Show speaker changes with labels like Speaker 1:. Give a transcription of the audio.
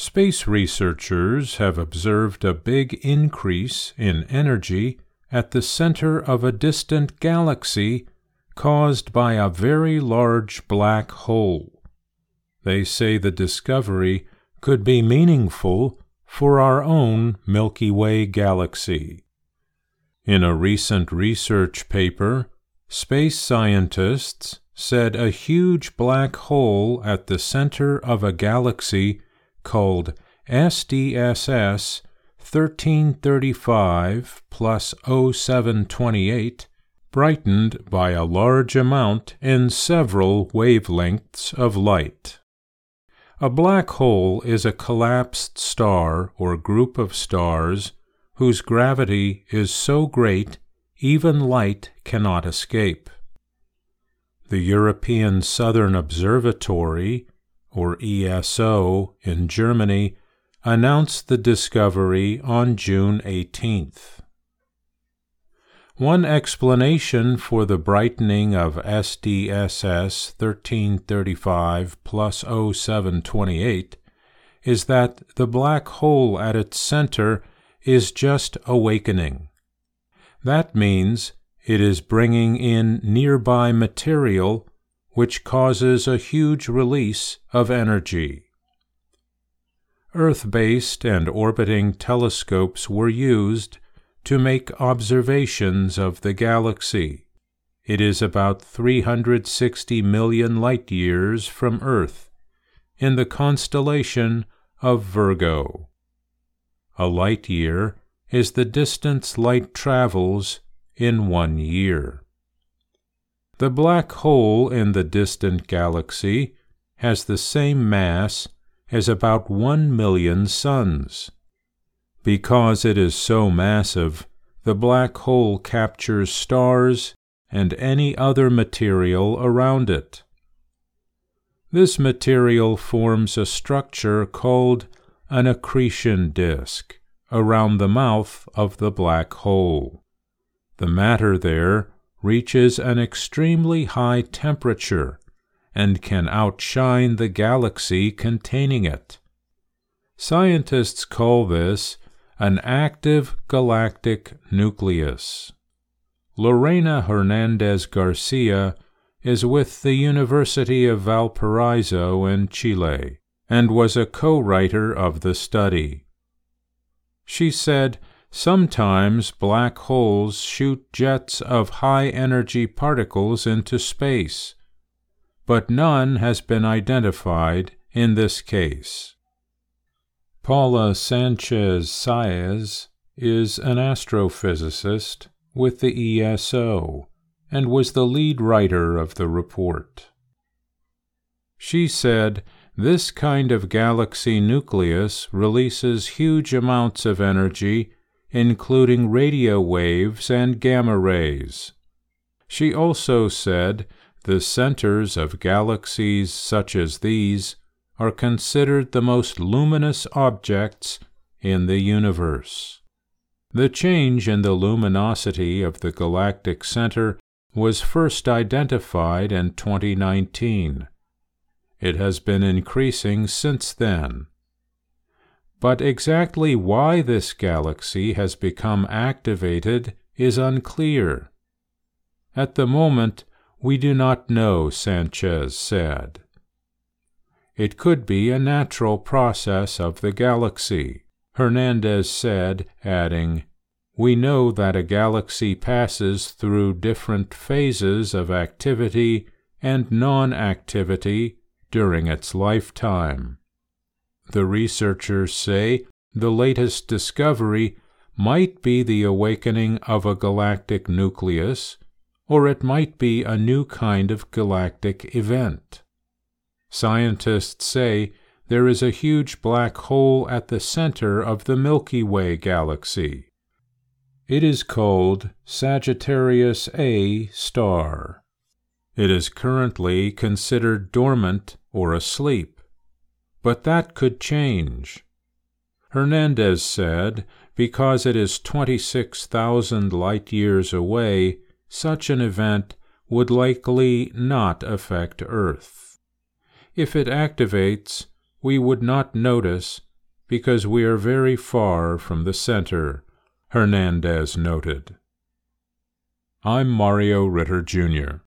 Speaker 1: Space researchers have observed a big increase in energy at the center of a distant galaxy caused by a very large black hole. They say the discovery could be meaningful for our own Milky Way galaxy. In a recent research paper, space scientists said a huge black hole at the center of a galaxy called SDSS 1335 plus 0728 brightened by a large amount in several wavelengths of light. A black hole is a collapsed star or group of stars whose gravity is so great even light cannot escape. The European Southern Observatory, or ESO, in Germany, announced the discovery on June 18th. One explanation for the brightening of SDSS 1335 plus 0728 is that the black hole at its center is just awakening. That means it is bringing in nearby material which causes a huge release of energy. Earth-based and orbiting telescopes were used to make observations of the galaxy. It is about 360 million light-years from Earth, in the constellation of Virgo. A light-year is the distance light travels in 1 year. The black hole in the distant galaxy has the same mass as about 1 million suns. Because it is so massive, the black hole captures stars and any other material around it. This material forms a structure called an accretion disk around the mouth of the black hole. The matter there reaches an extremely high temperature and can outshine the galaxy containing it. Scientists call this an active galactic nucleus. Lorena Hernandez Garcia is with the University of Valparaiso in Chile and was a co-writer of the study. She said, sometimes black holes shoot jets of high-energy particles into space, but none has been identified in this case. Paula Sanchez-Saez is an astrophysicist with the ESO and was the lead writer of the report. She said, this kind of galaxy nucleus releases huge amounts of energy, including radio waves and gamma rays. She also said the centers of galaxies such as these are considered the most luminous objects in the universe. The change in the luminosity of the galactic center was first identified in 2019. It has been increasing since then. But exactly why this galaxy has become activated is unclear. At the moment, we do not know, Sanchez said. It could be a natural process of the galaxy, Hernandez said, adding, we know that a galaxy passes through different phases of activity and non-activity during its lifetime. The researchers say the latest discovery might be the awakening of a galactic nucleus, or it might be a new kind of galactic event. Scientists say there is a huge black hole at the center of the Milky Way galaxy. It is called Sagittarius A star. It is currently considered dormant or asleep, but that could change. Hernandez said, because it is 26,000 light-years away, such an event would likely not affect Earth. If it activates, we would not notice because we are very far from the center, Hernandez noted. I'm Mario Ritter, Jr.